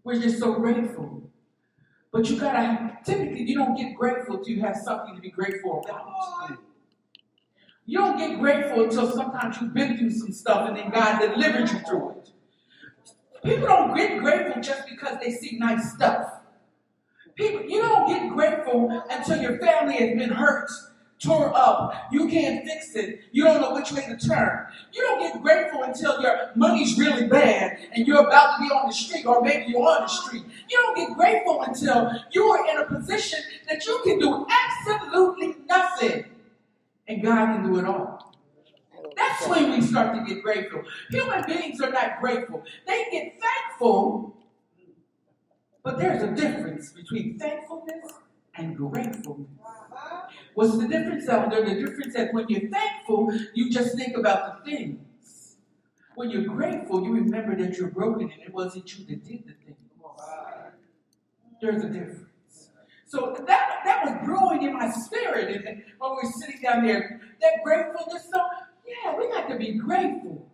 We're just so grateful. But typically you don't get grateful till you have something to be grateful about. You don't get grateful until sometimes you've been through some stuff and then God delivered you through it. People don't get grateful just because they see nice stuff. You don't get grateful until your family has been hurt, tore up. You can't fix it. You don't know which way to turn. You don't get grateful until your money's really bad and you're about to be on the street, or maybe you're on the street. You don't get grateful until you are in a position that you can do absolutely nothing and God can do it all. That's when we start to get grateful. Human beings are not grateful. They get thankful, but there's a difference between thankfulness and gratefulness. What's the difference, Elder? The difference is when you're thankful, you just think about the things. When you're grateful, you remember that you're broken and it wasn't you that did the thing. There's a difference. So that was brewing in my spirit and when we were sitting down there. That gratefulness, so yeah, we got to be grateful.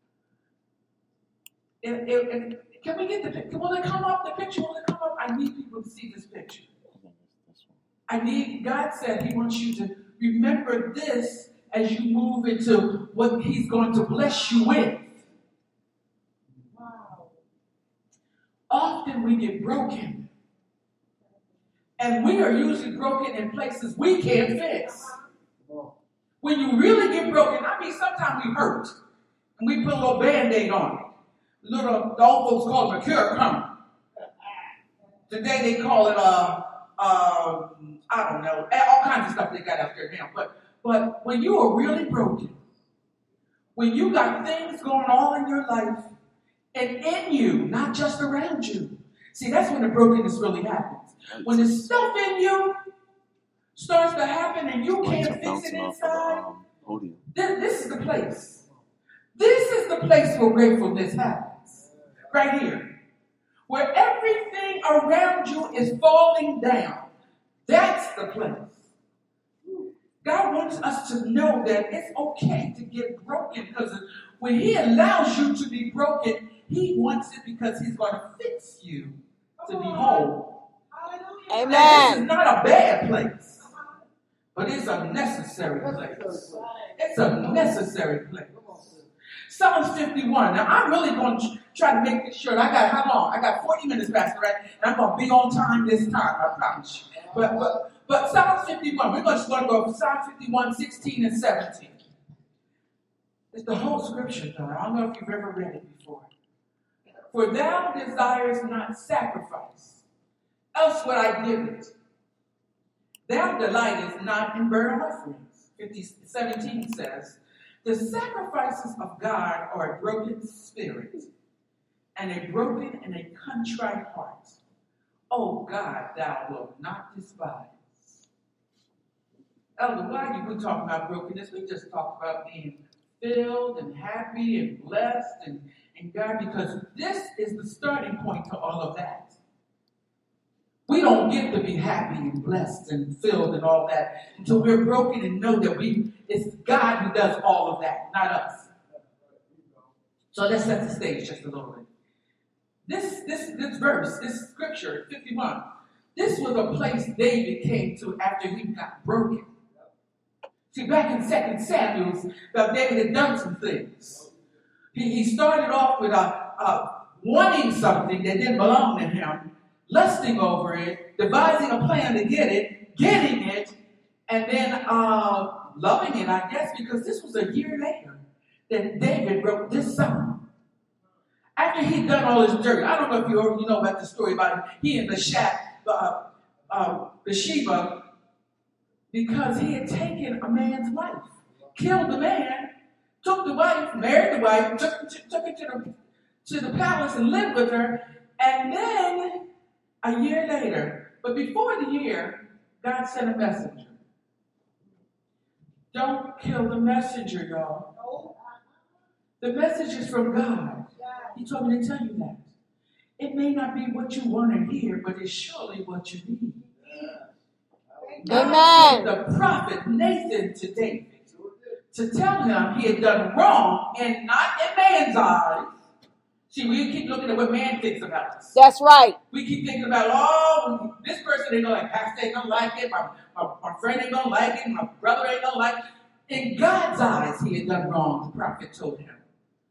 Can we get the picture? Will it come up? The picture, will it come up? I need people to see this picture. God said He wants you to remember this as you move into what He's going to bless you with. Wow. Often we get broken. And we are usually broken in places we can't fix. When you really get broken, sometimes we hurt. And we put a little Band-Aid on it. The old folks call it a cure. Today they call it I don't know, all kinds of stuff they got out there now. But when you are really broken, when you got things going on in your life and in you, not just around you. See, that's when the brokenness really happens. When the stuff in you starts to happen and you can't fix it inside, this is the place. This is the place where gratefulness happens. Right here. Where everything around you is falling down. That's the place. God wants us to know that it's okay to get broken, because when He allows you to be broken, He wants it because He's going to fix you to be whole. Amen. And this is not a bad place, but it's a necessary place. It's a necessary place. Psalms 51. Now, I'm really going to try to make this short. I got how long? I got 40 minutes, Pastor, right? And I'm going to be on time this time, I promise you. But Psalms 51, we're just going to go from Psalm 51, 16 and 17. It's the whole scripture, though. I don't know if you've ever read it before. For thou desires not sacrifice, else would I give it. Thou delightest not in burnt offerings. 17 says, the sacrifices of God are a broken spirit and a broken and a contrite heart. O God, thou wilt not despise. Elder, why are we talking about brokenness? We just talked about being filled and happy and blessed and God, because this is the starting point to all of that. We don't get to be happy and blessed and filled and all that until we're broken and know that it's God who does all of that, not us. So let's set the stage just a little bit. This verse, this scripture, 51, this was a place David came to after he got broken. See, back in 2 Samuel, David had done some things. He started off with wanting something that didn't belong to him, lusting over it, devising a plan to get it, getting it, and then loving it, I guess, because this was a year later that David wrote this psalm. After he'd done all his dirt, I don't know if you know about the story about he and Bathsheba, because he had taken a man's wife, killed the man, took the wife, married the wife, took her to the palace and lived with her, and then a year later, but before the year, God sent a messenger. Don't kill the messenger, y'all. The message is from God. He told me to tell you that. It may not be what you want to hear, but it's surely what you need. God sent the prophet Nathan to David to tell him he had done wrong, and not in man's eyes, See, we keep looking at what man thinks about us. That's right. We keep thinking about, oh, this person ain't gonna like, pastor ain't gonna like it, my friend ain't gonna like it, my brother ain't gonna like it. In God's eyes, he had done wrong, the prophet told him.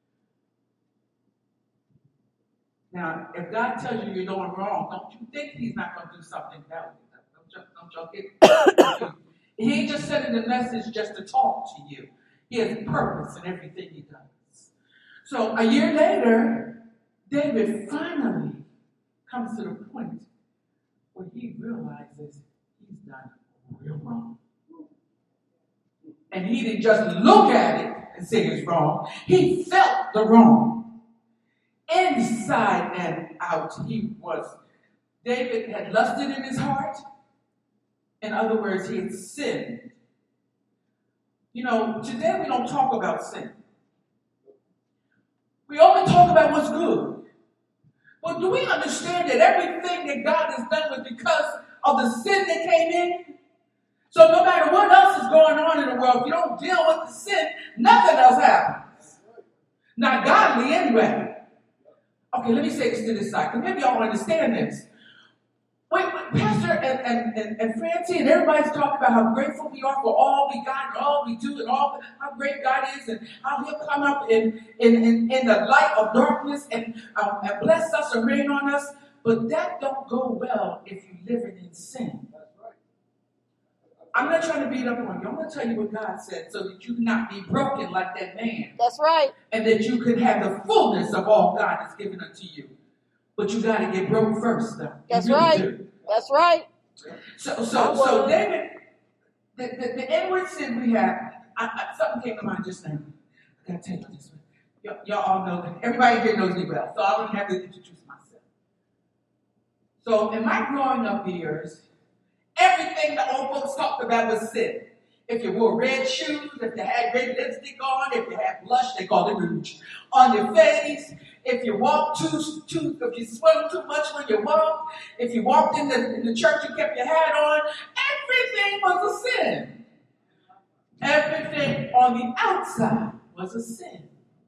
Now, if God tells you you're doing wrong, don't you think he's not going to do something about it? Don't y'all get He ain't just sending the message just to talk to you. He has purpose in everything he does. So a year later, David finally comes to the point where he realizes he's done real wrong. And he didn't just look at it and say it's wrong. He felt the wrong. Inside and out, David had lusted in his heart. In other words, he had sinned. You know, today we don't talk about sin. We only talk about what's good. But do we understand that everything that God has done was because of the sin that came in? So no matter what else is going on in the world, if you don't deal with the sin, nothing else happens. Not godly anyway. Okay, let me say this to this side, because maybe y'all understand this. Wait, Pastor and Francie and everybody's talking about how grateful we are for all we got and all we do and all how great God is and how he'll come up in the light of darkness and bless us and rain on us. But that don't go well if you're living in sin. I'm not trying to beat up on you. I'm going to tell you what God said so that you not be broken like that man. That's right. And that you could have the fullness of all God has given unto you. But you got to get broke first, though. That's really right. Do. That's right. So David, the inward sin we have, something came to mind just now. I got to tell you this one. Y'all all know that. Everybody here knows me well, so I don't have to introduce myself. So in my growing up years, everything the old folks talked about was sin. If you wore red shoes, if you had red lipstick on, if you had blush, they called it rouge, on your face, if you walked if you swung too much when you walked, if you walked in the church and kept your hat on, everything was a sin. Everything on the outside was a sin.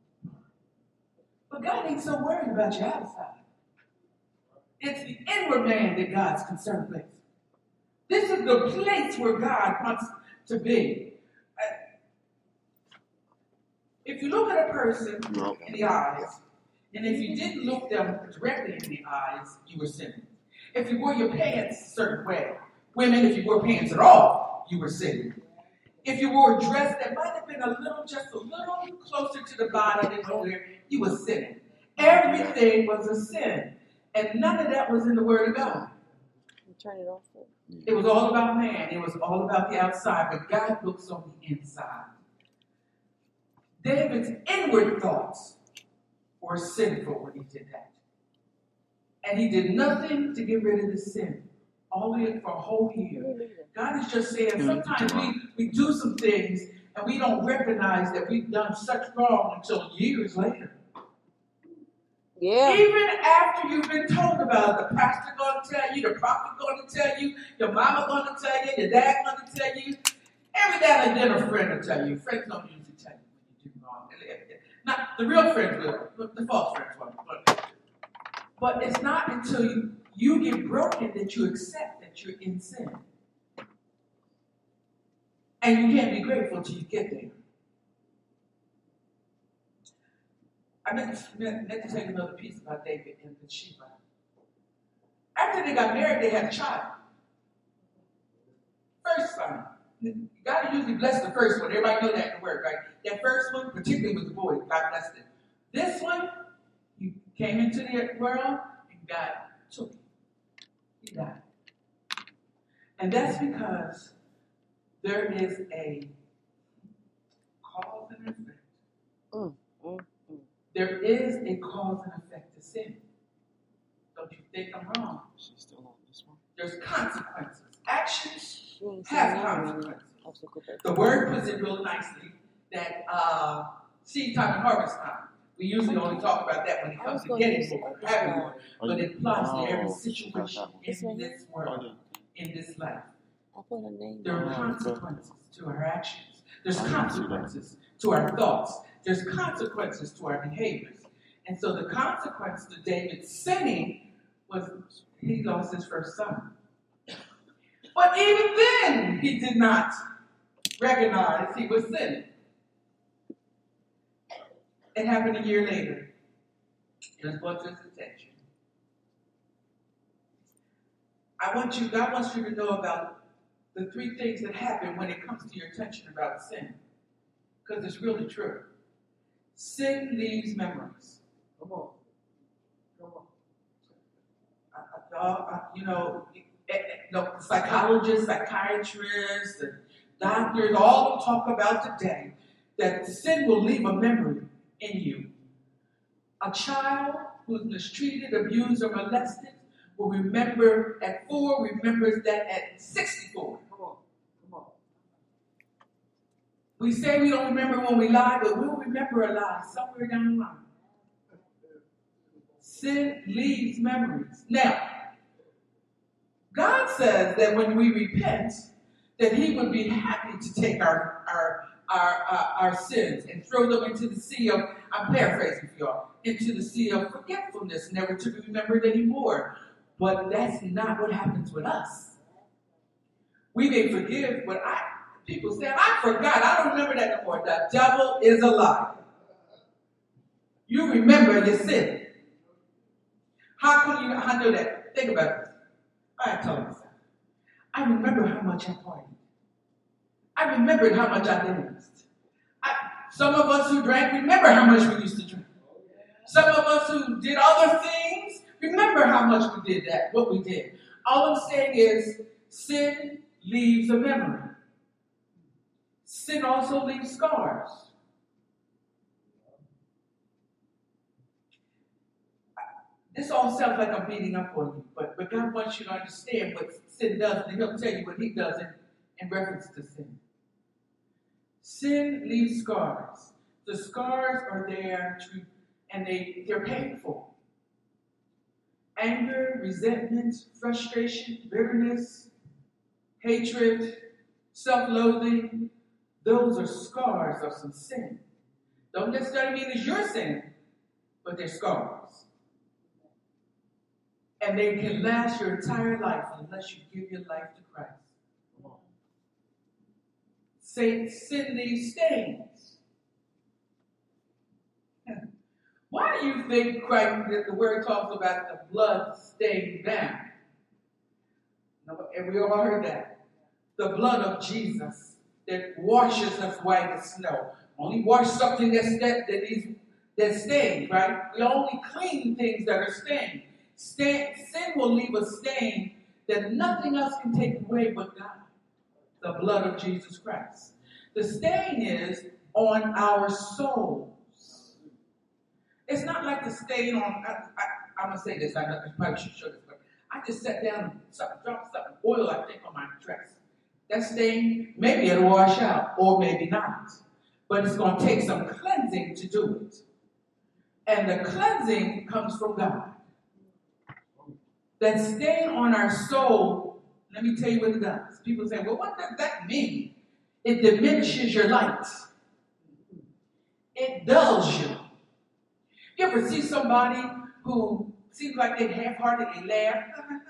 But God ain't so worried about your outside. It's the inward man that God's concerned with. This is the place where God wants to be. If you look at a person in the eyes, and if you didn't look them directly in the eyes, you were sinning. If you wore your pants a certain way, women, if you wore pants at all, you were sinning. If you wore a dress that might have been just a little closer to the bottom than nowhere, you were sinning. Everything was a sin, and none of that was in the Word of God. Turn it off. It was all about man. It was all about the outside, but God looks on the inside. David's inward thoughts were sinful when he did that. And he did nothing to get rid of the sin. Only for a whole year. God is just saying sometimes we do some things and we don't recognize that we've done such wrong until years later. Yeah. Even after you've been told about it, the pastor going to tell you, the prophet going to tell you, your mama going to tell you, your dad going to tell you, every now and then a friend will tell you. Friends don't usually tell you when you do wrong. Not the real friends will, the false friends won't. But it's not until you get broken that you accept that you're in sin. And you can't be grateful till you get there. I meant to tell you another piece about David and Bathsheba. After they got married, they had a child. First son. God usually bless the first one. Everybody know that in the word, right? That first one, particularly with the boy, God blessed it. This one, he came into the world and God took him. He died. And that's because there is a cause and effect. There is a cause and effect to sin. Don't you think I'm wrong? She's still on this one. There's consequences. Actions have consequences. The word puts it real nicely that seed time and harvest time. We usually only talk about that when it comes to getting more, having more, but it applies to every situation in this world, in this life. There are consequences to our actions. There's consequences to our thoughts. There's consequences to our behaviors. And so the consequence to David sinning was he lost his first son. But even then, he did not recognize he was sinning. It happened a year later. It was brought to his attention. God wants you to know about the three things that happen when it comes to your attention about sin. Because it's really true. Sin leaves memories. Come on. The psychologists, psychiatrists, and doctors all talk about today that sin will leave a memory in you. A child who's mistreated, abused, or molested will remember at 4, remembers that at 64. Come on. We say we don't remember when we lie, but we'll remember a lie somewhere down the line. Sin leaves memories. Now, God says that when we repent, that He would be happy to take our sins and throw them into the sea of, I'm paraphrasing for y'all, into the sea of forgetfulness, never to be remembered anymore. But that's not what happens with us. We may forgive, but people say, I forgot, I don't remember that no more. The devil is a lie. You remember your sin. How can you not know that? Think about this. I tell myself, I remember how much I partied. I remembered how much I danced. Some of us who drank remember how much we used to drink. Some of us who did other things remember how much we did that, what we did. All I'm saying is sin leaves a memory. Sin also leaves scars. This all sounds like I'm beating up on you, but God wants you to understand what sin does, and He'll tell you what He does in reference to sin. Sin leaves scars. The scars are there and they're painful. Anger, resentment, frustration, bitterness, hatred, self-loathing, those are scars of some sin. Don't necessarily mean it's your sin, but they're scars. And they can last your entire life unless you give your life to Christ. Sin leaves stains. Why do you think Christ, the word talks about the blood stained down? And we all heard that. The blood of Jesus that washes us white as snow. Only wash something that's stained, right? We only clean things that are stained. Sin will leave a stain that nothing else can take away but God. The blood of Jesus Christ. The stain is on our souls. It's not like the stain on, I'm going to say this, I probably should show this, but I just sat down and dropped something, oil, I think, on my dress. That stain, maybe it'll wash out, or maybe not. But it's going to take some cleansing to do it. And the cleansing comes from God. That stain on our soul, let me tell you what it does. People say, well, what does that mean? It diminishes your light. It dulls you. You ever see somebody who seems like they half-heartedly laugh?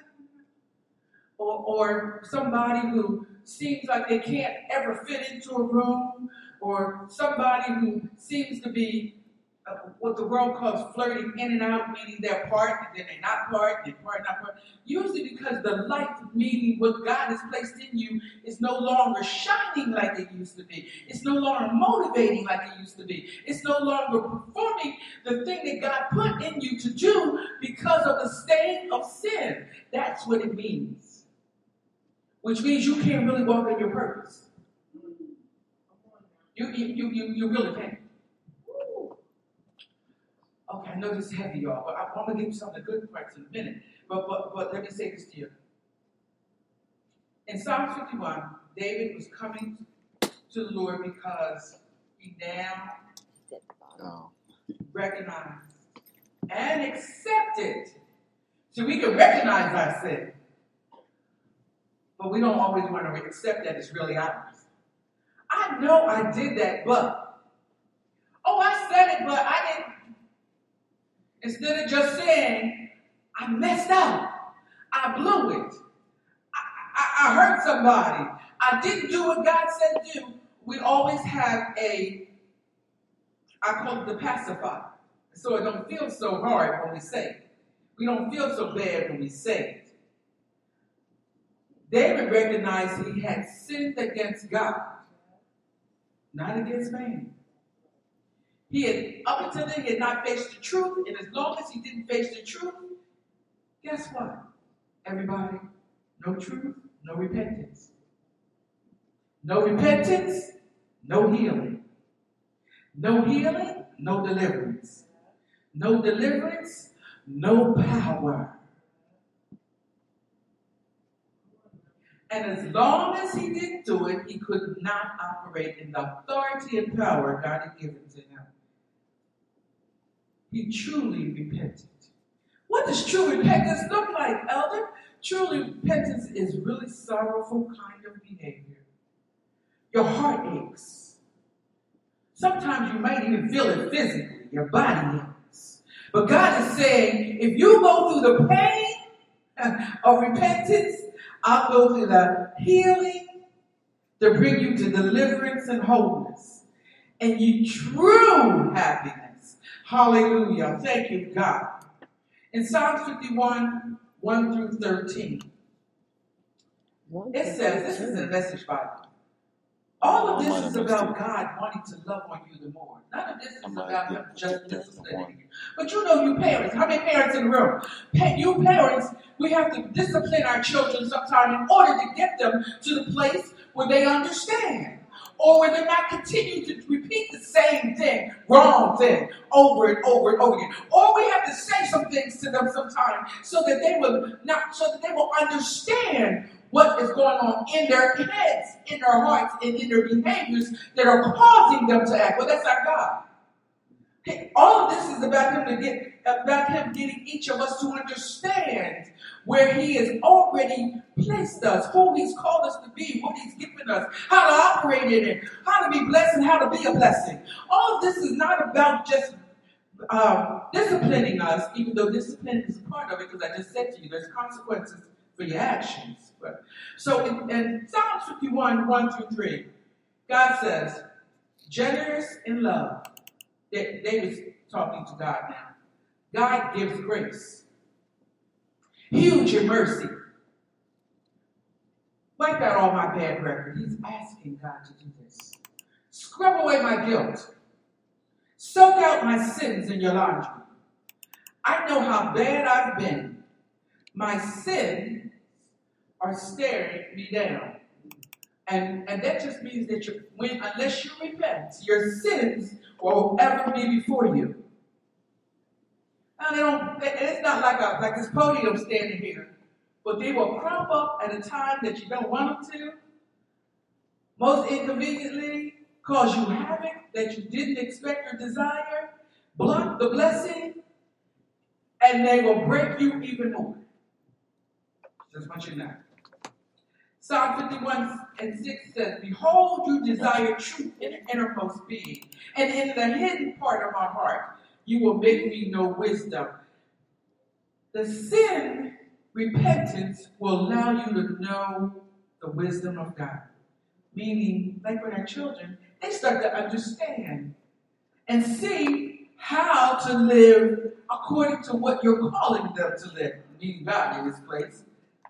or somebody who seems like they can't ever fit into a room? Or somebody who seems to be what the world calls flirting in and out, meaning they're part, and then they're not part, and they're part, not part. Usually because the light, meaning what God has placed in you, is no longer shining like it used to be. It's no longer motivating like it used to be. It's no longer performing the thing that God put in you to do because of the stain of sin. That's what it means. Which means you can't really walk in your purpose. You really can't. Okay, I know this is heavy, y'all, but I'm going to give you some of the good parts in a minute. But let me say this to you. In Psalm 51, David was coming to the Lord because he now recognized and accepted. So we can recognize our sin, but we don't always want to accept that it's really ours. I know I did that, but, I said it, but I didn't. Instead of just saying, I messed up, I blew it, I hurt somebody, I didn't do what God said to do, we always have I call it the pacifier. So it don't feel so hard when we say it. We don't feel so bad when we say it. David recognized he had sinned against God, not against man. Up until then, he had not faced the truth, and as long as he didn't face the truth, guess what? Everybody, no truth, no repentance. No repentance, no healing. No healing, no deliverance. No deliverance, no power. And as long as he didn't do it, he could not operate in the authority and power God had given to him. He truly repented. What does true repentance look like, elder? True repentance is really sorrowful kind of behavior. Your heart aches. Sometimes you might even feel it physically. Your body aches. But God is saying, if you go through the pain of repentance, I'll go through the healing to bring you to deliverance and wholeness. And you true happiness. Hallelujah. Thank you, God. In Psalms 51, 1 through 13, it says, this is a Message Bible. All of this is about God wanting to love on you the more. None of this is about him just disciplining you. But you know, you parents, how many parents in the room? You parents, we have to discipline our children sometime in order to get them to the place where they understand. Or where they're not continuing to repeat the same thing, wrong thing, over and over and over again. Or we have to say some things to them sometime so that they will understand what is going on in their heads, in their hearts, and in their behaviors that are causing them to act. Well, that's our God. All of this is about him getting each of us to understand where he has already placed us, who he's called us to be, what he's given us, how to operate in it, how to be blessed and how to be a blessing. All of this is not about just disciplining us, even though discipline is a part of it, because I just said to you, there's consequences for your actions. So in Psalms 51, 1 through 3, God says, generous in love. David's talking to God now. God gives grace. Huge in mercy. Wipe out all my bad record. He's asking God to do this. Scrub away my guilt. Soak out my sins in your laundry. I know how bad I've been. My sins are staring me down. And that just means that unless you repent, your sins will ever be before you. Now it's not like this podium standing here, but they will crop up at a time that you don't want them to, most inconveniently, cause you havoc that you didn't expect or desire, block the blessing, and they will break you even more. Just want you to know. Psalm 51 and 6 says, behold, you desire truth in the innermost being, and in the hidden part of my heart, you will make me know wisdom. The sin, repentance, will allow you to know the wisdom of God. Meaning, like with our children, they start to understand and see how to live according to what you're calling them to live. Meaning God in this place.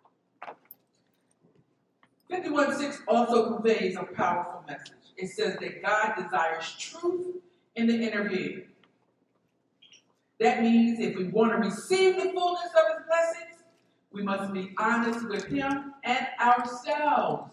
51:6 also conveys a powerful message. It says that God desires truth in the inner being. That means if we want to receive the fullness of his blessings, we must be honest with him and ourselves.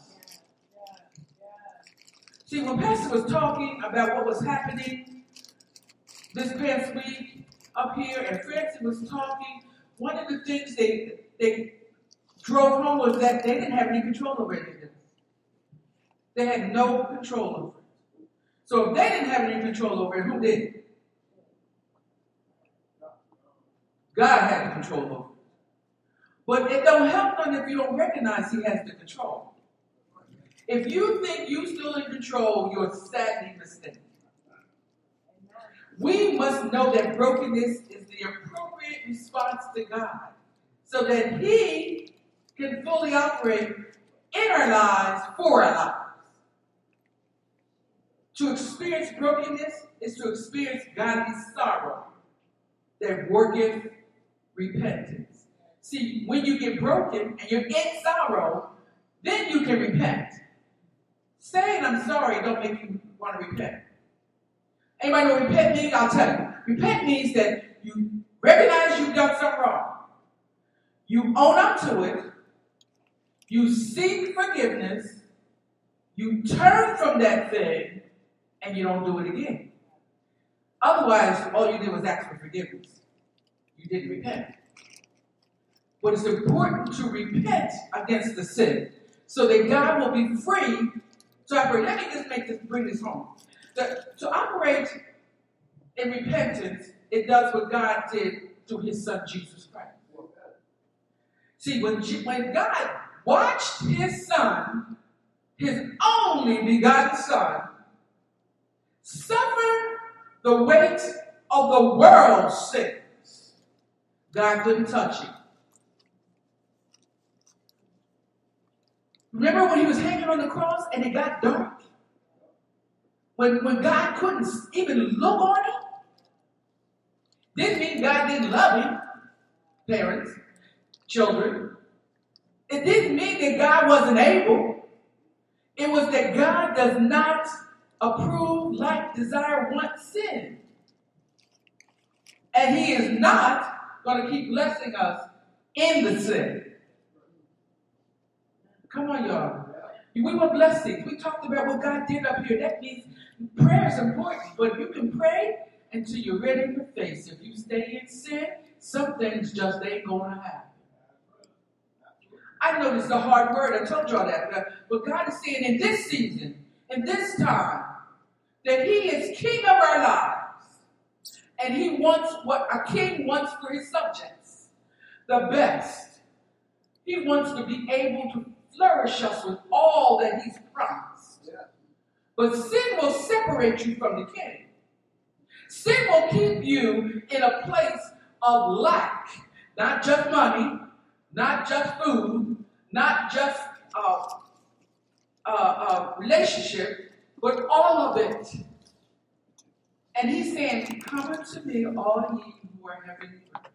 See, when Pastor was talking about what was happening this past week up here, and Francie was talking, one of the things they drove home was that they didn't have any control over it. They had no control over it. So if they didn't have any control over it, who did? God had the control over it. But it don't help none if you don't recognize he has the control. If you think you're still in control, you're sadly mistaken. We must know that brokenness is the appropriate response to God so that He can fully operate in our lives, for our lives. To experience brokenness is to experience godly sorrow that worketh repentance. See, when you get broken and you're in sorrow, then you can repent. Saying I'm sorry don't make you want to repent. Anybody know what repent means? I'll tell you. Repent means that you recognize you've done something wrong. You own up to it. You seek forgiveness. You turn from that thing, and you don't do it again. Otherwise, all you did was ask for forgiveness. You didn't repent. But it's important to repent against the sin so that God will be free to operate. Let me just bring this home. To operate in repentance, it does what God did through His Son, Jesus Christ. See, when God watched His Son, His only begotten Son, suffer the weight of the world's sins, God couldn't touch Him. Remember when He was hanging on the cross and it got dark? When God couldn't even look on Him? Didn't mean God didn't love Him, parents, children. It didn't mean that God wasn't able. It was that God does not approve, like, desire, want sin. And He is not going to keep blessing us in the sin. Come on, y'all. We want blessings. We talked about what God did up here. That means prayer is important. But you can pray until you're red in the face. If you stay in sin, some things just ain't going to happen. I know this is a hard word. I told y'all that. But God is saying in this season, in this time, that He is king of our lives. And He wants what a king wants for his subjects. The best. He wants to be able to flourish us with all that He's promised. Yeah. But sin will separate you from the king. Sin will keep you in a place of lack. Not just money, not just food, not just relationship, but all of it. And He's saying, come unto me, all ye who are heavy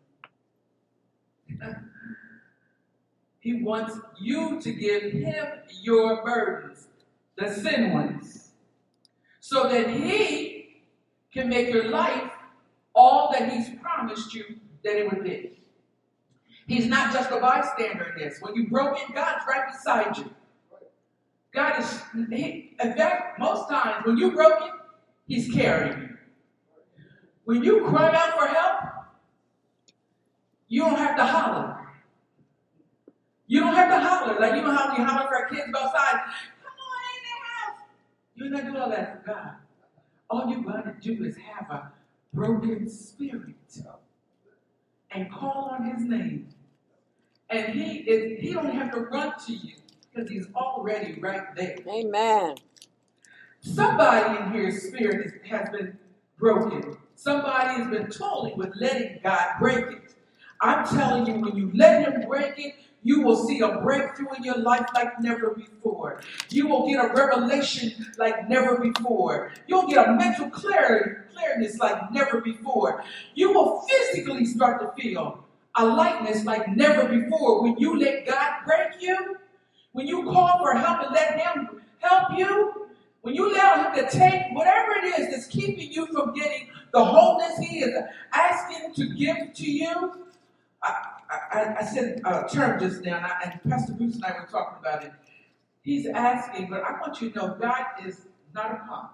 laden. He wants you to give Him your burdens, the sin ones, so that He can make your life all that He's promised you that it would be. He's not just a bystander in this. When you're broken, God's right beside you. God is, in fact, most times when you're broken, He's carrying you. When you cry out for help, you don't have to holler. You don't have to holler. Like, you know how we holler for our kids outside. Come on in the house. You're not doing all that for God. All you got to do is have a broken spirit and call on His name. And He don't have to run to you because He's already right there. Amen. Somebody in here's spirit has been broken. Somebody has been toiling with letting God break it. I'm telling you, when you let Him break it, you will see a breakthrough in your life like never before. You will get a revelation like never before. You'll get a mental clearness like never before. You will physically start to feel a lightness like never before when you let God break you, when you call for help and let Him help you, when you allow Him to take whatever it is that's keeping you from getting the wholeness He is asking to give to you. I said a term just now, and Pastor Bruce and I were talking about it. He's asking, but I want you to know God is not a punk.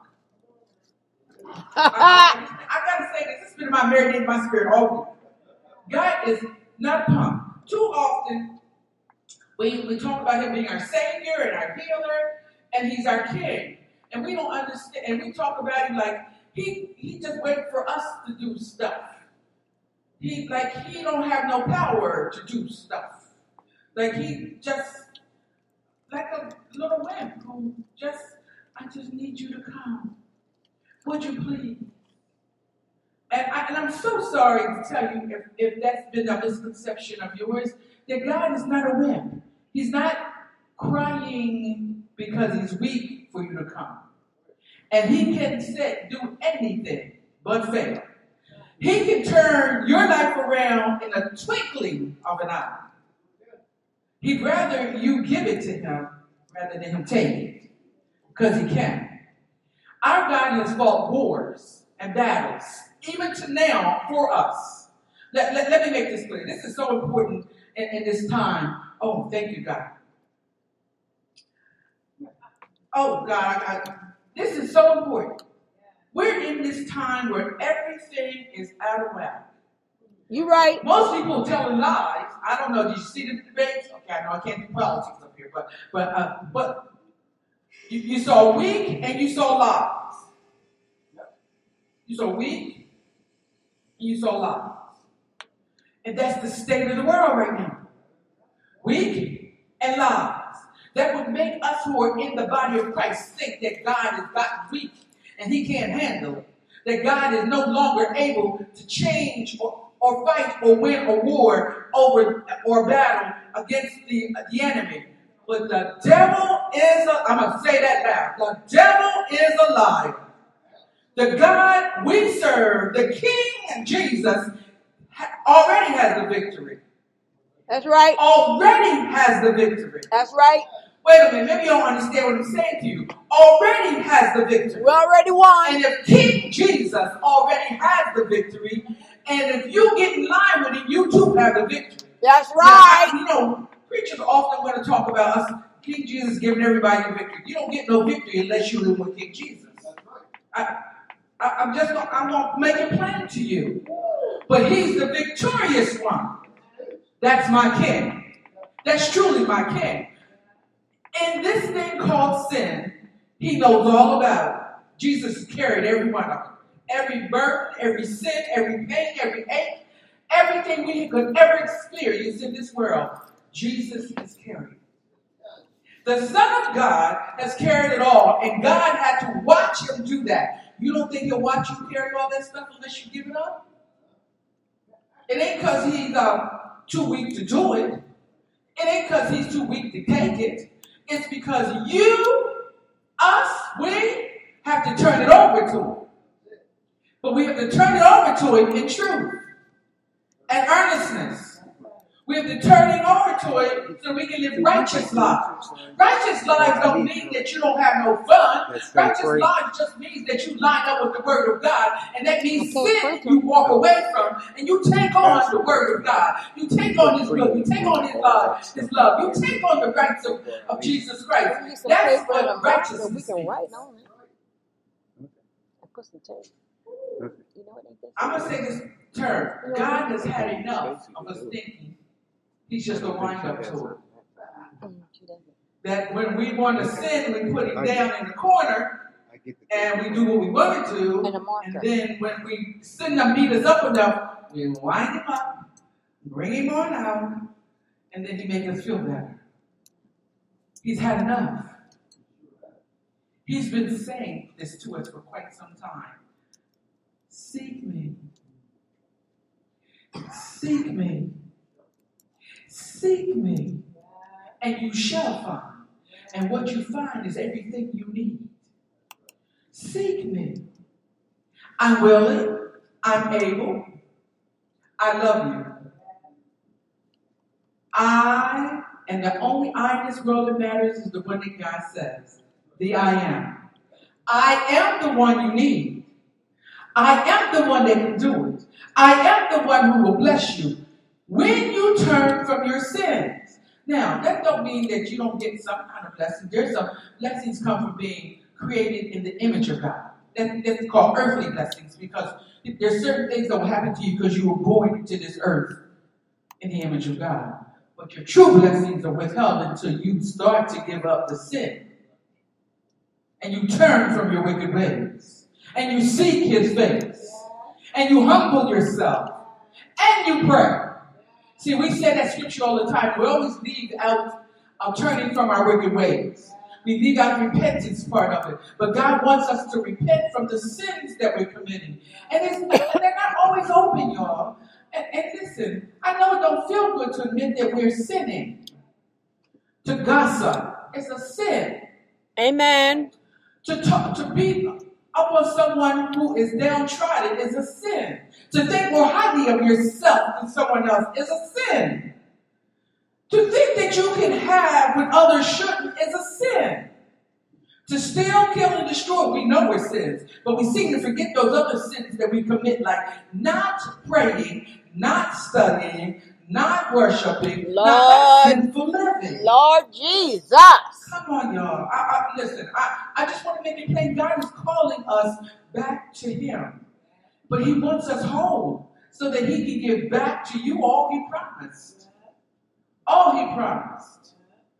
I got to say this. It's been marinating in my spirit all week. God is not a punk. Too often, we talk about Him being our Savior and our healer, and He's our King. And we don't understand, and we talk about Him like He just waiting for us to do stuff. He don't have no power to do stuff. Like He just, like a little wimp who I just need you to come. Would you please? And I'm so sorry to tell you if that's been a misconception of yours, that God is not a wimp. He's not crying because he's weak for you to come. And he can do anything but fail. He can turn your life around in a twinkling of an eye. He'd rather you give it to him rather than him take it. Because he can. Our God has fought wars and battles, even to now, for us. Let me make this clear. This is so important in this time. Oh, thank you, God. Oh, God, this is so important. We're in this time where everything is out of whack. You right. Most people telling lies. I don't know. Did you see the debates? Okay, I know I can't do politics up here, but you saw weak and you saw lies. You saw weak and you saw lies. And that's the state of the world right now. Weak and lies. That would make us who are in the body of Christ think that God has gotten weak and he can't handle it. That God is no longer able to change or fight or win a war over or battle against the enemy. But the devil is I'm going to say that loud. The devil is a liar. The God we serve, the King Jesus, already has the victory. That's right. Already has the victory. That's right. Wait a minute, maybe you don't understand what I'm saying to you. Already has the victory. We already won. And if King Jesus already has the victory, and if you get in line with it, you too have the victory. That's right. Now, preachers often want to talk about us, King Jesus giving everybody a victory. You don't get no victory unless you live with King Jesus. I'm going to make it plain to you. But he's the victorious one. That's my King. That's truly my King. In this thing called sin, he knows all about it. Jesus carried every one of them. Every burden, every sin, every pain, every ache, everything we could ever experience in this world, Jesus has carried. The Son of God has carried it all, and God had to watch him do that. You don't think he'll watch you carry all that stuff unless you give it up? It ain't because he's too weak to do it. It ain't because he's too weak to take it. It's because we have to turn it over to him. But we have to turn it over to him in truth and earnestness. We have to turn it over to it so we can live righteous lives. Righteous lives don't mean that you don't have no fun. Righteous lives just means that you line up with the word of God. And that means sin you walk away from and you take on the word of God. You take on his will. You take on his love. You take on the rights of Jesus Christ. That's what righteousness we can write on it. I put some tape. You know what I'm going to say this term. God has had enough of us thinking he's just a wind-up to it. That when we want to sin, we put him down in the corner and we do what we want to do. And then when we sin to beat us up enough, we wind him up, bring him on out, and then he makes us feel better. He's had enough. He's been saying this to us for quite some time. Seek me. Seek me. Seek me, and you shall find. And what you find is everything you need. Seek me. I'm willing. I'm able. I love you. And the only I in this world that matters is the one that God says. The I am. I am the one you need. I am the one that can do it. I am the one who will bless you when you turn from your sins. Now, that don't mean that you don't get some kind of blessing. There's some blessings come from being created in the image of God. That's called earthly blessings because there's certain things that will happen to you because you were born into this earth in the image of God. But your true blessings are withheld until you start to give up the sin. And you turn from your wicked ways. And you seek his face. And you humble yourself. And you pray. See, we say that scripture all the time. We always leave out of turning from our wicked ways. We leave out the repentance part of it. But God wants us to repent from the sins that we're committing. And they're not always open, y'all. And listen, I know it don't feel good to admit that we're sinning. To gossip is a sin. Amen. To beat up on someone who is downtrodden is a sin. To think more highly of yourself than someone else is a sin. To think that you can have when others shouldn't is a sin. To steal, kill, and destroy, we know we're sins. But we seem to forget those other sins that we commit, like not praying, not studying, not worshiping, not sinful living. Lord Jesus. Come on, y'all. Listen, I just want to make it plain. God is calling us back to Him. But He wants us whole so that He can give back to you all He promised. All He promised.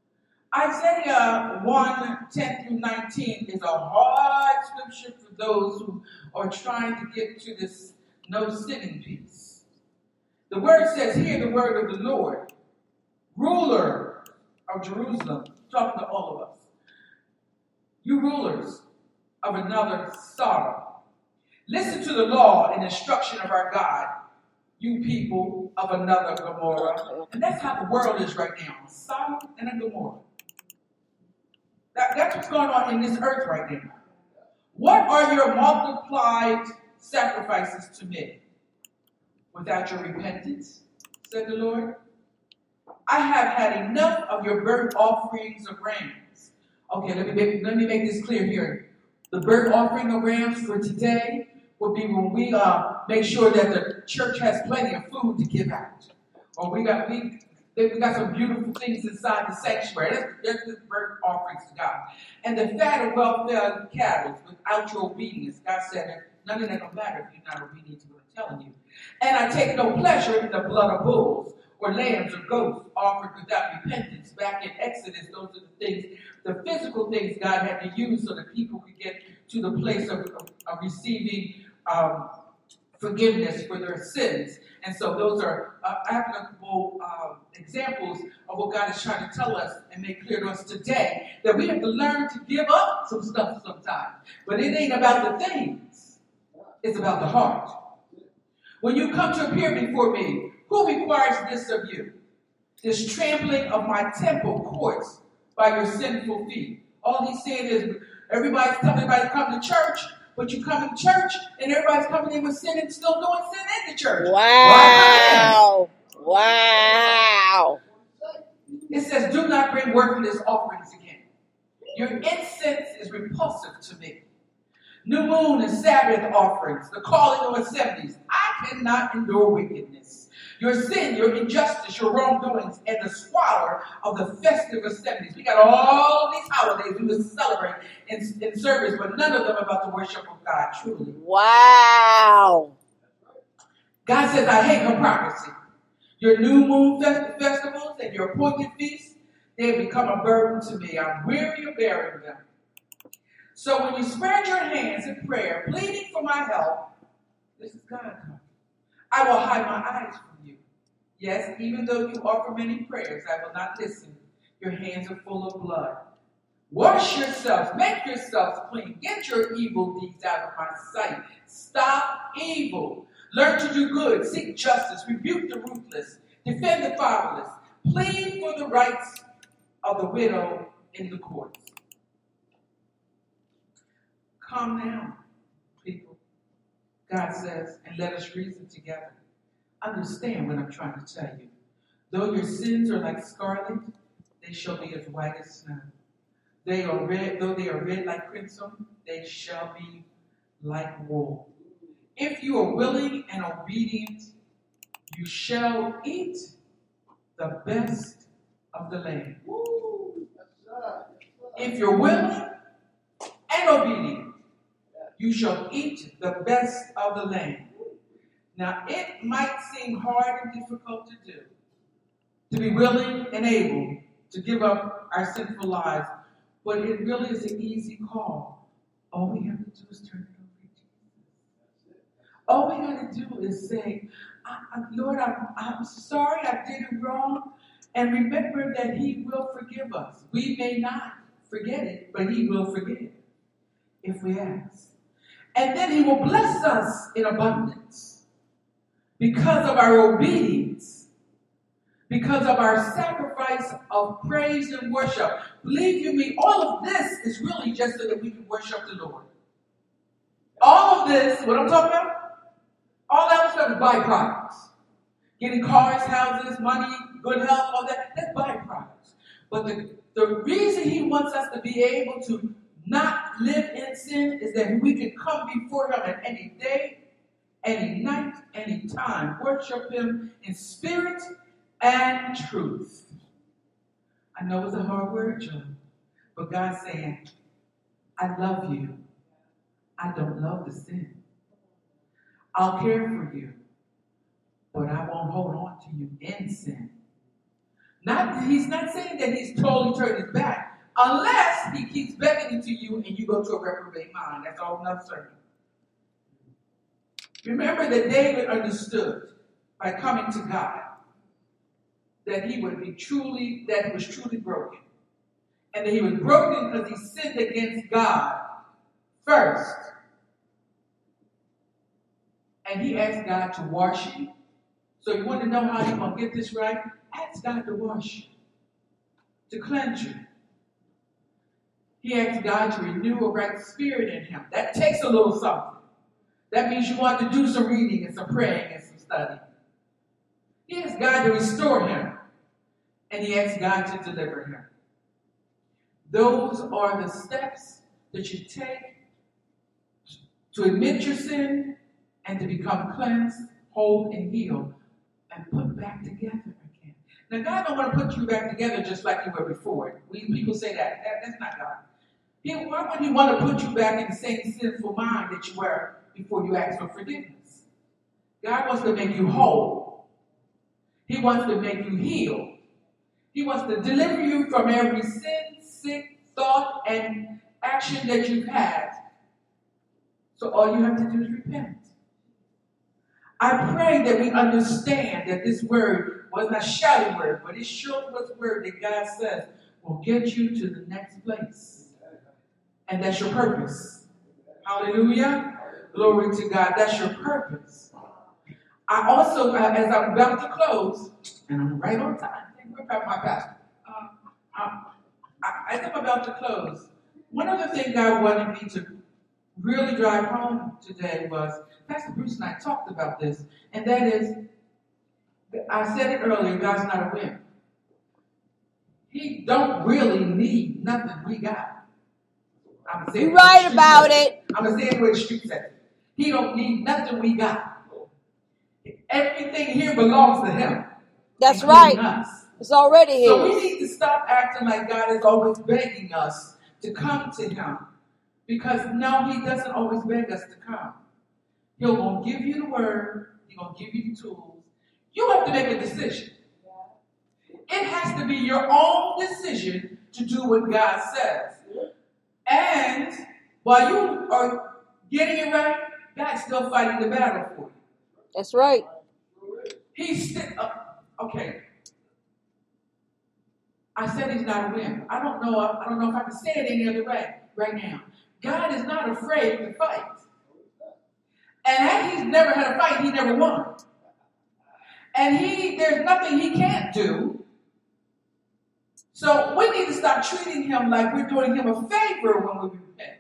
Isaiah 1:10-19 is a hard scripture for those who are trying to get to this no sinning piece. The word says, hear the word of the Lord, ruler of Jerusalem, talking to all of us. You rulers of another Sodom, listen to the law and instruction of our God, you people of another Gomorrah. And that's how the world is right now, a Sodom and a Gomorrah. That's what's going on in this earth right now. What are your multiplied sacrifices to me? Without your repentance, said the Lord. I have had enough of your burnt offerings of rams. Okay, let me make this clear here. The burnt offering of rams for today will be when we make sure that the church has plenty of food to give out. Or we got some beautiful things inside the sanctuary. That's the burnt offerings to God. And the fat of well-fed cattle without your obedience. God said, none of that will matter if you're not obedient to what I'm telling you. And I take no pleasure in the blood of bulls or lambs or goats offered without repentance. Back in Exodus, those are the things, the physical things God had to use so that people could get to the place of receiving forgiveness for their sins. And so those are applicable examples of what God is trying to tell us and make clear to us today, that we have to learn to give up some stuff sometimes. But it ain't about the things. It's about the heart. When you come to appear before me, who requires this of you? This trampling of my temple courts by your sinful feet. All he's saying is everybody's telling everybody to come to church, but you come to church and everybody's coming in with sin and still doing sin in the church. Wow. Wow. It says, do not bring worthless offerings again. Your incense is repulsive to me. New moon and Sabbath offerings, the calling of assemblies. I cannot endure wickedness. Your sin, your injustice, your wrongdoings, and the squalor of the festive assemblies. We got all these holidays we would celebrate in service, but none of them about the worship of God, truly. Wow. God says, I hate hypocrisy. Your new moon festivals and your appointed feasts, they have become a burden to me. I'm weary of bearing them. So when you spread your hands in prayer, pleading for my help, this is God coming. I will hide my eyes from you. Yes, even though you offer many prayers, I will not listen. Your hands are full of blood. Wash yourselves. Make yourselves clean. Get your evil deeds out of my sight. Stop evil. Learn to do good. Seek justice. Rebuke the ruthless. Defend the fatherless. Plead for the rights of the widow in the courts. Calm down, people, God says, and let us reason together. Understand what I'm trying to tell you. Though your sins are like scarlet, they shall be as white as snow. They are red, though they are red like crimson, they shall be like wool. If you are willing and obedient, you shall eat the best of the land. If you're willing and obedient, you shall eat the best of the land. Now, it might seem hard and difficult to do, to be willing and able to give up our sinful lives, but it really is an easy call. All we have to do is turn it over to Jesus. All we got to do is say, Lord, I'm sorry I did it wrong, and remember that He will forgive us. We may not forget it, but he will forgive if we ask. And then he will bless us in abundance because of our obedience, because of our sacrifice of praise and worship. Believe you me, all of this is really just so that we can worship the Lord. All of this, what I'm talking about, all that stuff is byproducts. Getting cars, houses, money, good health, all that, that's byproducts. But the reason he wants us to be able to not live in sin is that we can come before him at any day, any night, any time. Worship him in spirit and truth. I know it's a hard word, Joe, but God's saying, I love you. I don't love the sin. I'll care for you, but I won't hold on to you in sin. He's not saying that he's totally turned his back, unless he keeps beckoning to you and you go to a reprobate mind. That's all another sermon. Remember that David understood by coming to God that he was truly broken. And that he was broken because he sinned against God first. And he asked God to wash him. So you want to know how you're going to get this right? Ask God to wash you, to cleanse you. He asked God to renew a right spirit in him. That takes a little something. That means you want to do some reading and some praying and some study. He asked God to restore him. And he asked God to deliver him. Those are the steps that you take to admit your sin and to become cleansed, whole, and healed, and put back together again. Now, God don't want to put you back together just like you were before. People say that's not God. Why would he want to put you back in the same sinful mind that you were before you asked for forgiveness? God wants to make you whole. He wants to make you heal. He wants to deliver you from every sin, sick thought, and action that you've had. So all you have to do is repent. I pray that we understand that this word was not a shouting word, but it sure was a word that God says will get you to the next place. And that's your purpose. Hallelujah. Glory to God. That's your purpose. I also, as I'm about to close, and I'm right on time. We're about my pastor. As I'm about to close, one of the things God wanted me to really drive home today was, Pastor Bruce and I talked about this, and that is, I said it earlier, God's not a wimp. He don't really need nothing we got. You're right about it. I'm going to say it where the street says it. He don't need nothing we got. Everything here belongs to him. That's right. Us. It's already his. So we need to stop acting like God is always begging us to come to him. Because no, he doesn't always beg us to come. He'll going to give you the word. He's going to give you the tools. You have to make a decision. It has to be your own decision to do what God says. And while you are getting it right, God's still fighting the battle for you. That's right. He's still, okay. I said he's not a wimp. I don't know if I can say it any other way right now. God is not afraid to fight. And had he's never had a fight, he never won. And there's nothing he can't do. So we need to stop treating him like we're doing him a favor when we repent.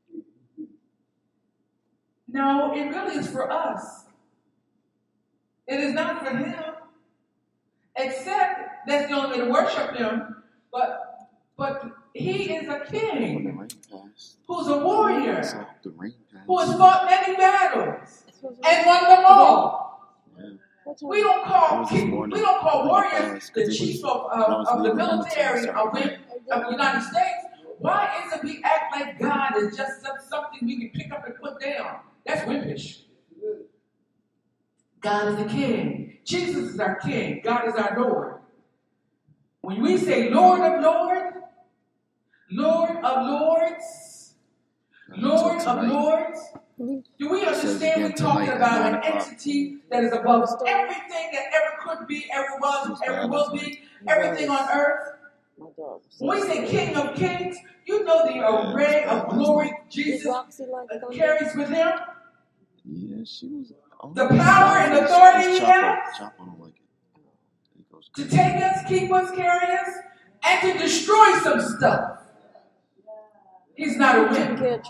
No, it really is for us. It is not for him. Except that's the only way to worship him. But he is a king who's a warrior who has fought many battles and won them all. We don't call warriors the chief of the military of the United States. Why is it we act like God is just something we can pick up and put down? That's wimpish. God is the king. Jesus is our king. God is our Lord. When we say Lord of Lords, Lord of Lords, Lord of Lords, do we understand we're talking about an entity that is above everything that ever could be, ever was, ever will be, everything on earth? My dog. When we say King of Kings, you know the array of glory Jesus carries with him. Yeah, she was. The power and authority he has to take us, keep us, carry us, and to destroy some stuff. He's not a winner.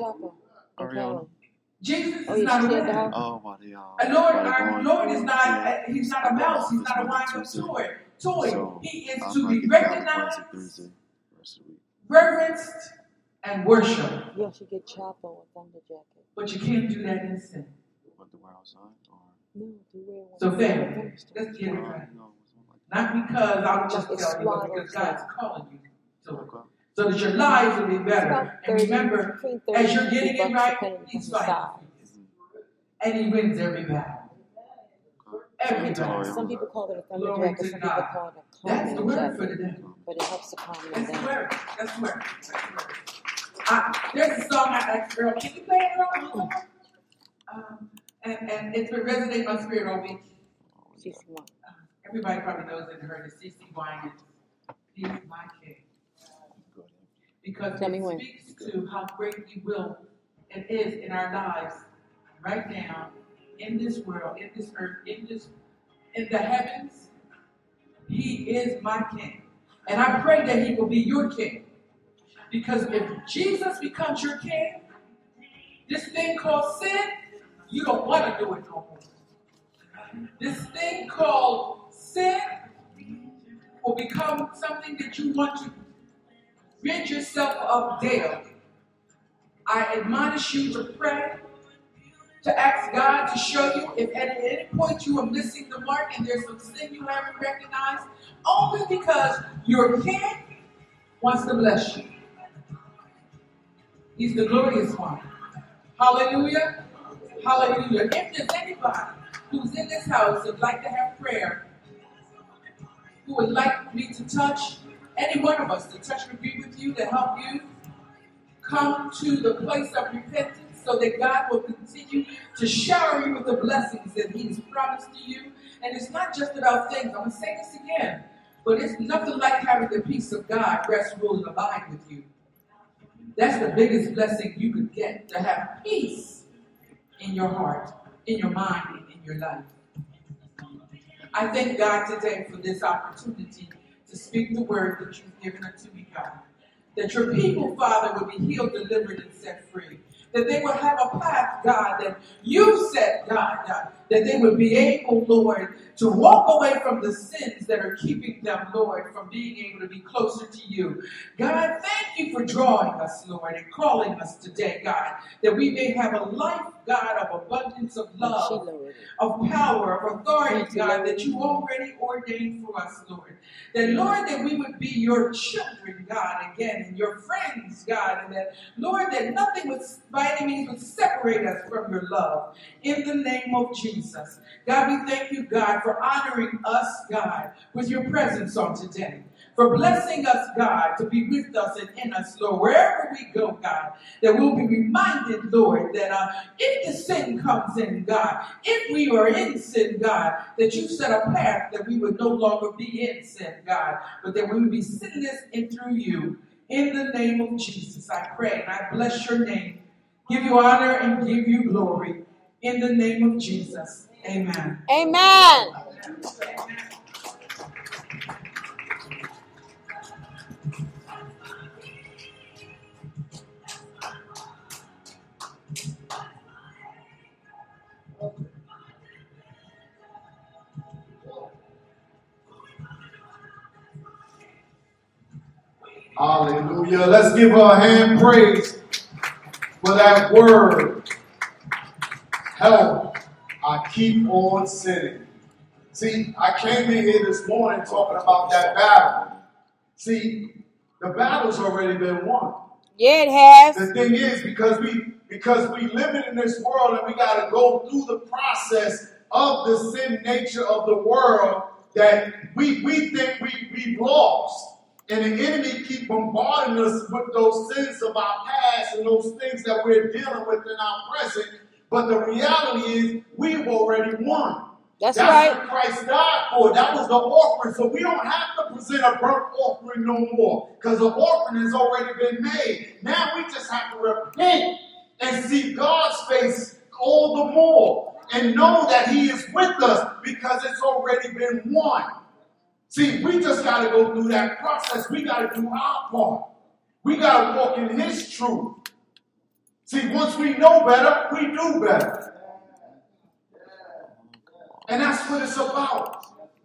Jesus is not a winner. Our Lord is not. He's not a mouse. He's not a wind-up toy. He is to be recognized, reverenced, and worshipped. You should get Chapo a thunder jacket. But you can't do that in sin. What, to wear outside? Or? No, to wear one. So family, let's get it right. Not because I'll just tell you, but because God's calling you to it. So that your lives will be better. And remember, as you're getting it right, He's fighting for you. And He wins every battle. Every battle. Some people call it a thunder jacket, some people call it a That's the calming word for jacket. today. But it helps to calm you That's the down. word. That's the word. There's a song I asked Earl, can you play it, Earl? And it's been resonating my spirit all week. Everybody probably knows and heard of CeCe Winans. He's my king. Because it speaks to how great He will and is in our lives right now, in this world, in this earth, in the heavens. He is my king. And I pray that He will be your king. Because if Jesus becomes your king, this thing called sin, you don't want to do it no more. This thing called sin will become something that you want to rid yourself of daily. I admonish you to pray, to ask God to show you if at any point you are missing the mark and there's some sin you haven't recognized, only because your king wants to bless you. He's the glorious one. Hallelujah. Hallelujah. If there's anybody who's in this house and would like to have prayer, who would like me to touch, any one of us to touch and agree with you, to help you come to the place of repentance so that God will continue to shower you with the blessings that He has promised to you. And it's not just about things. I'm going to say this again, but it's nothing like having the peace of God rest, rule, and abide with you. That's the biggest blessing you could get, to have peace in your heart, in your mind, and in your life. I thank God today for this opportunity to speak the word that You've given unto me, God. That Your people, Father, will be healed, delivered, and set free. That they will have a path, God, that You set, God, that they would be able, Lord, to walk away from the sins that are keeping them, Lord, from being able to be closer to You. God, thank You for drawing us, Lord, and calling us today, God, that we may have a life, God, of abundance of love, of power, of authority, God, that You already ordained for us, Lord. That, Lord, that we would be Your children, God, again, and Your friends, God, and that, Lord, that nothing would, by any means, would separate us from Your love. In the name of Jesus. God, we thank You, God, for honoring us, God, with Your presence on today. For blessing us, God, to be with us and in us, Lord, wherever we go, God, that we'll be reminded, Lord, that if the sin comes in, God, if we are in sin, God, that You set a path that we would no longer be in sin, God, but that we would be sinless in through You. In the name of Jesus, I pray and I bless Your name, give You honor and give You glory. In the name of Jesus, amen. Amen. Hallelujah. Let's give her a hand praise for that word. Help, I keep on sinning. See, I came in here this morning talking about that battle. See, the battle's already been won. Yeah, it has. The thing is, because we live in this world and we got to go through the process of the sin nature of the world, that we think we've lost. And the enemy keep bombarding us with those sins of our past and those things that we're dealing with in our present. But the reality is we've already won. That's That's right. what Christ died for. That was the offering. So we don't have to present a burnt offering no more because the offering has already been made. Now we just have to repent and see God's face all the more and know that He is with us because it's already been won. See, we just got to go through that process. We got to do our part. We got to walk in His truth. See, once we know better, we do better. And that's what it's about.